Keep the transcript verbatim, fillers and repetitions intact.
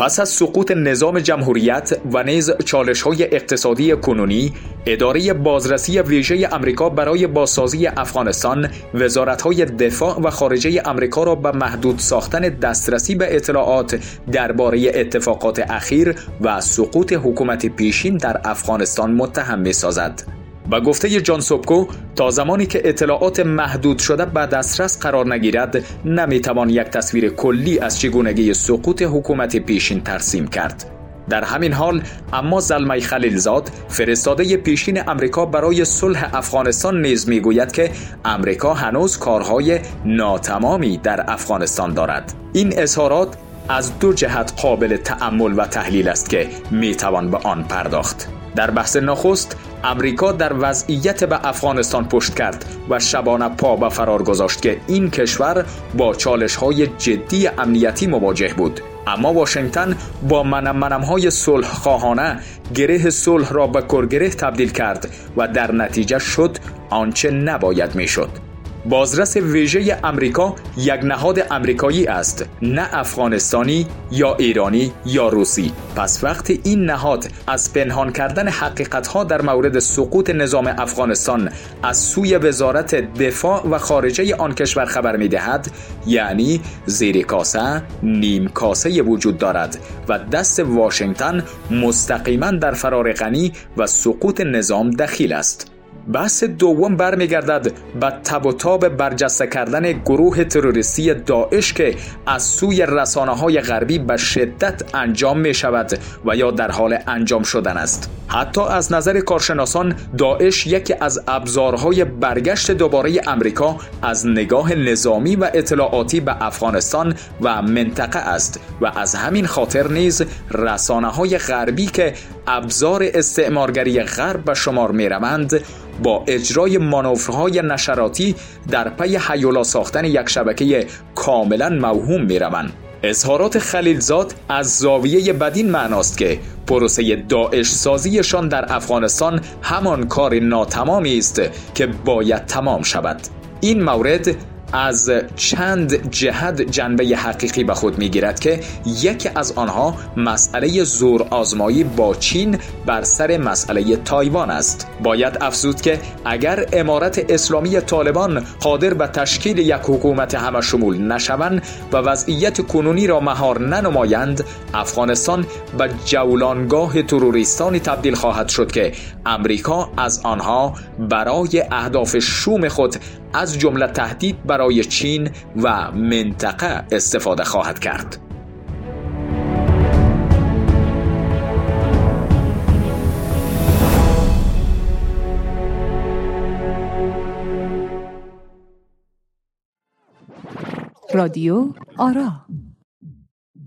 پس از سقوط نظام جمهوریت و نیز چالش‌های اقتصادی کنونی، اداره بازرسی ویژه آمریکا برای بازسازی افغانستان وزارت‌های دفاع و خارجه آمریکا را به محدود ساختن دسترسی به اطلاعات درباره اتفاقات اخیر و سقوط حکومت پیشین در افغانستان متهم می‌سازد. با گفته جان سوبکو، تا زمانی که اطلاعات محدود شده به دسترس قرار نگیرد، نمیتوان یک تصویر کلی از چگونگی سقوط حکومت پیشین ترسیم کرد. در همین حال اما زلمه خلیلزاد، فرستاده پیشین امریکا برای صلح افغانستان، نیز میگوید که امریکا هنوز کارهای ناتمامی در افغانستان دارد. این اظهارات از دو جهت قابل تأمل و تحلیل است که میتوان به آن پرداخت. در بحث نخست، امریکا در وضعیت به افغانستان پشت کرد و شبانه پا به فرار گذاشت که این کشور با چالش‌های جدی امنیتی مواجه بود. اما واشنگتن با منم منم‌های صلح خواهانه گره صلح را به کرگره تبدیل کرد و در نتیجه شد آنچه نباید میشد. بازرس ویژه امریکا یک نهاد امریکایی است، نه افغانستانی یا ایرانی یا روسی. پس وقتی این نهاد از پنهان کردن حقیقت‌ها در مورد سقوط نظام افغانستان از سوی وزارت دفاع و خارجه آن کشور خبر می‌دهد، یعنی زیر کاسه نیم کاسه وجود دارد و دست واشنگتن مستقیما در فرار غنی و سقوط نظام دخیل است. بحث دوم برمیگردد به تب و تاب برجسته کردن گروه تروریستی داعش که از سوی رسانه‌های غربی به شدت انجام می شود و یا در حال انجام شدن است. حتی از نظر کارشناسان، داعش یکی از ابزارهای برگشت دوباره امریکا از نگاه نظامی و اطلاعاتی به افغانستان و منطقه است و از همین خاطر نیز رسانه‌های غربی که ابزار استعمارگری غرب به شمار می روند، با اجرای مانورهای نشراتی در پی هیولا ساختن یک شبکه کاملا موهوم می روند. اظهارات خلیلزاد از زاویه بدین معناست که پروسه داعش سازیشان در افغانستان همان کار ناتمامی است که باید تمام شود. این مورد از چند جهت جنبه حقیقی به خود میگیرد که یکی از آنها مسئله زور آزمایی با چین بر سر مسئله تایوان است. باید افزود که اگر امارت اسلامی طالبان قادر به تشکیل یک حکومت همه شمول نشوند و وضعیت کنونی را مهار ننمایند، افغانستان به جولانگاه تروریستانی تبدیل خواهد شد که امریکا از آنها برای اهداف شوم خود از جمله تهدید برای چین و منطقه استفاده خواهد کرد. رادیو آرا.